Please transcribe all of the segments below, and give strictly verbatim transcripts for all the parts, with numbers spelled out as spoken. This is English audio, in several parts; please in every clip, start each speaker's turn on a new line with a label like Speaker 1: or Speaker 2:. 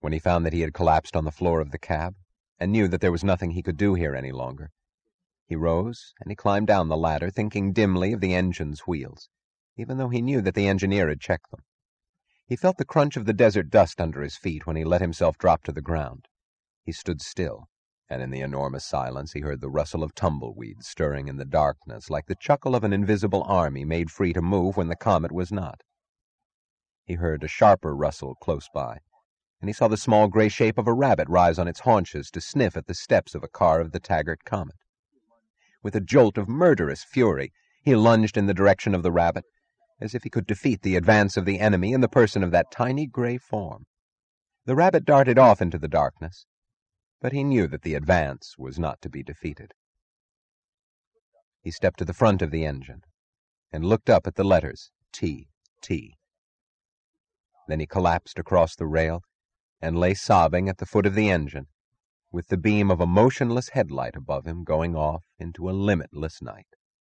Speaker 1: When he found that he had collapsed on the floor of the cab, and knew that there was nothing he could do here any longer, he rose and he climbed down the ladder, thinking dimly of the engine's wheels, even though he knew that the engineer had checked them. He felt the crunch of the desert dust under his feet when he let himself drop to the ground. He stood still, and in the enormous silence he heard the rustle of tumbleweeds stirring in the darkness like the chuckle of an invisible army made free to move when the comet was not. He heard a sharper rustle close by, and he saw the small gray shape of a rabbit rise on its haunches to sniff at the steps of a car of the Taggart Comet. With a jolt of murderous fury, he lunged in the direction of the rabbit, as if he could defeat the advance of the enemy in the person of that tiny gray form. The rabbit darted off into the darkness, but he knew that the advance was not to be defeated. He stepped to the front of the engine and looked up at the letters T T. Then he collapsed across the rail and lay sobbing at the foot of the engine, with the beam of a motionless headlight above him going off into a limitless night.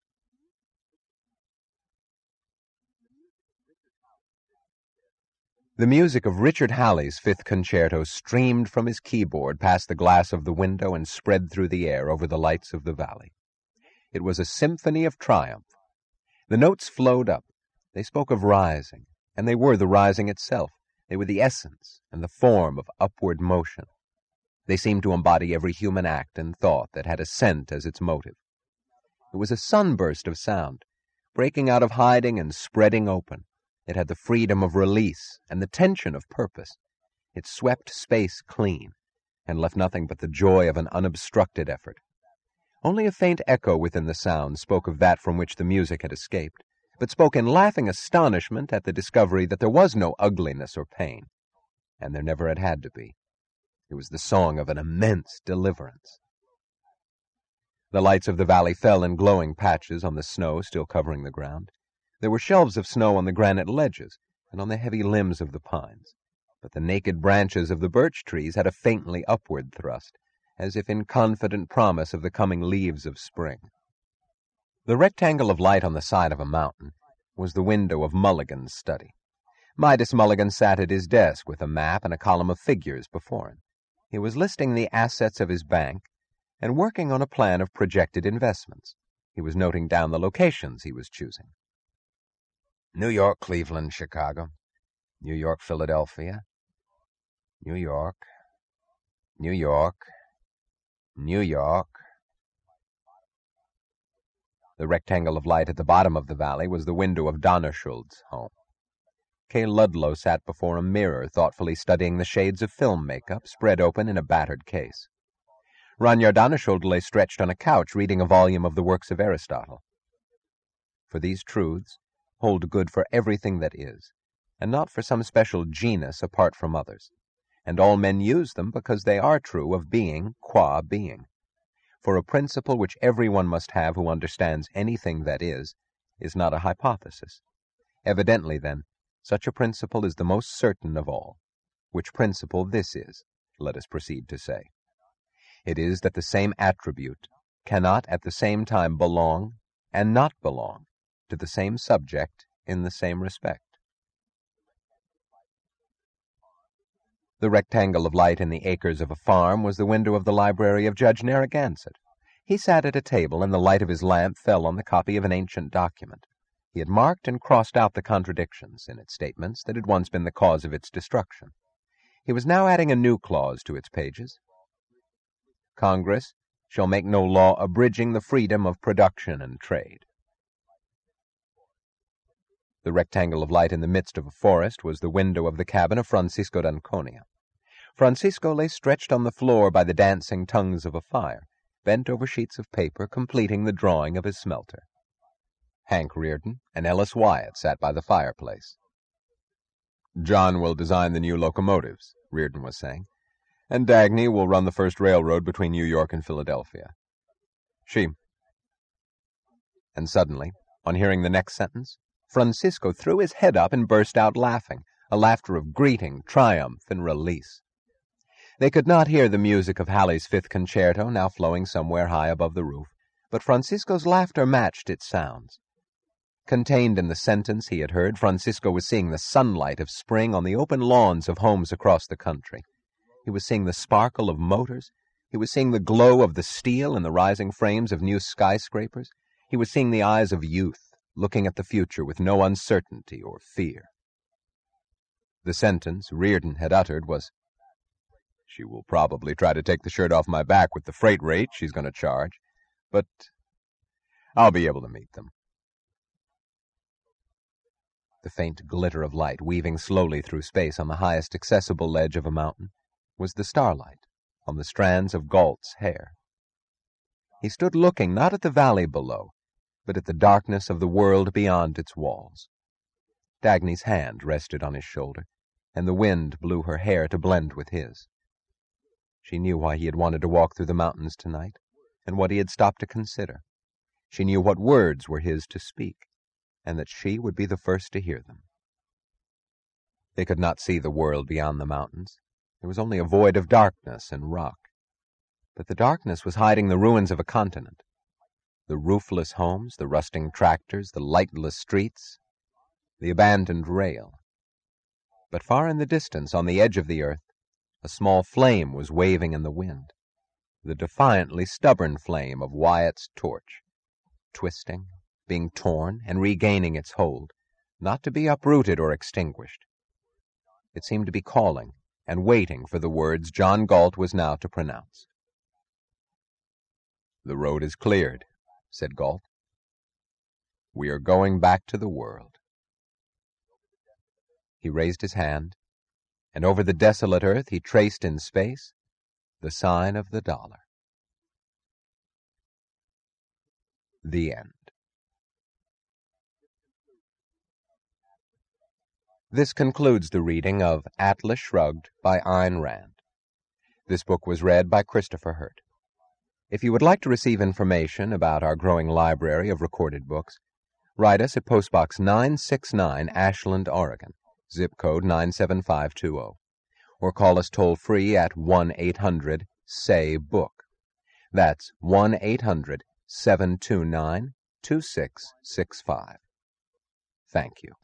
Speaker 1: The music of Richard Halley's Fifth Concerto streamed from his keyboard past the glass of the window and spread through the air over the lights of the valley. It was a symphony of triumph. The notes flowed up. They spoke of rising, and they were the rising itself. They were the essence and the form of upward motion. They seemed to embody every human act and thought that had ascent as its motive. It was a sunburst of sound, breaking out of hiding and spreading open. It had the freedom of release and the tension of purpose. It swept space clean and left nothing but the joy of an unobstructed effort. Only a faint echo within the sound spoke of that from which the music had escaped, but spoke in laughing astonishment at the discovery that there was no ugliness or pain, and there never had had to be. It was the song of an immense deliverance. The lights of the valley fell in glowing patches on the snow still covering the ground. There were shelves of snow on the granite ledges and on the heavy limbs of the pines, but the naked branches of the birch trees had a faintly upward thrust, as if in confident promise of the coming leaves of spring. The rectangle of light on the side of a mountain was the window of Mulligan's study. Midas Mulligan sat at his desk with a map and a column of figures before him. He was listing the assets of his bank and working on a plan of projected investments. He was noting down the locations he was choosing. New York, Cleveland, Chicago. New York, Philadelphia. New York. New York. New York. The rectangle of light at the bottom of the valley was the window of Donnerschuld's home. Kay Ludlow sat before a mirror, thoughtfully studying the shades of film makeup spread open in a battered case. Ranyar Donnerschuld lay stretched on a couch reading a volume of the works of Aristotle. For these truths hold good for everything that is, and not for some special genus apart from others, and all men use them because they are true of being qua being. For a principle which everyone must have who understands anything that is, is not a hypothesis. Evidently, then, such a principle is the most certain of all. Which principle this is, let us proceed to say. It is that the same attribute cannot at the same time belong and not belong to the same subject in the same respect. The rectangle of light in the acres of a farm was the window of the library of Judge Narragansett. He sat at a table, and the light of his lamp fell on the copy of an ancient document. He had marked and crossed out the contradictions in its statements that had once been the cause of its destruction. He was now adding a new clause to its pages. Congress shall make no law abridging the freedom of production and trade. The rectangle of light in the midst of a forest was the window of the cabin of Francisco d'Anconia. Francisco lay stretched on the floor by the dancing tongues of a fire, bent over sheets of paper, completing the drawing of his smelter. Hank Reardon and Ellis Wyatt sat by the fireplace. John will design the new locomotives, Reardon was saying, and Dagny will run the first railroad between New York and Philadelphia. She. And suddenly, on hearing the next sentence, Francisco threw his head up and burst out laughing, a laughter of greeting, triumph, and release. They could not hear the music of Halley's Fifth Concerto, now flowing somewhere high above the roof, but Francisco's laughter matched its sounds. Contained in the sentence he had heard, Francisco was seeing the sunlight of spring on the open lawns of homes across the country. He was seeing the sparkle of motors. He was seeing the glow of the steel in the rising frames of new skyscrapers. He was seeing the eyes of youth, looking at the future with no uncertainty or fear. The sentence Reardon had uttered was, "She will probably try to take the shirt off my back with the freight rate she's going to charge, but I'll be able to meet them." The faint glitter of light weaving slowly through space on the highest accessible ledge of a mountain was the starlight on the strands of Galt's hair. He stood looking not at the valley below, but at the darkness of the world beyond its walls. Dagny's hand rested on his shoulder, and the wind blew her hair to blend with his. She knew why he had wanted to walk through the mountains tonight, and what he had stopped to consider. She knew what words were his to speak, and that she would be the first to hear them. They could not see the world beyond the mountains. There was only a void of darkness and rock. But the darkness was hiding the ruins of a continent. The roofless homes, the rusting tractors, the lightless streets, the abandoned rail. But far in the distance, on the edge of the earth, a small flame was waving in the wind, the defiantly stubborn flame of Wyatt's torch, twisting, being torn, and regaining its hold, not to be uprooted or extinguished. It seemed to be calling and waiting for the words John Galt was now to pronounce. "The road is cleared," said Galt. "We are going back to the world." He raised his hand, and over the desolate earth he traced in space the sign of the dollar. The end. This concludes the reading of Atlas Shrugged by Ayn Rand. This book was read by Christopher Hurt. If you would like to receive information about our growing library of recorded books, write us at Post Box nine six nine, Ashland, Oregon, zip code nine seven five two zero, or call us toll-free at one eight hundred S A Y book. That's one eight hundred seven two nine two six six five. Thank you.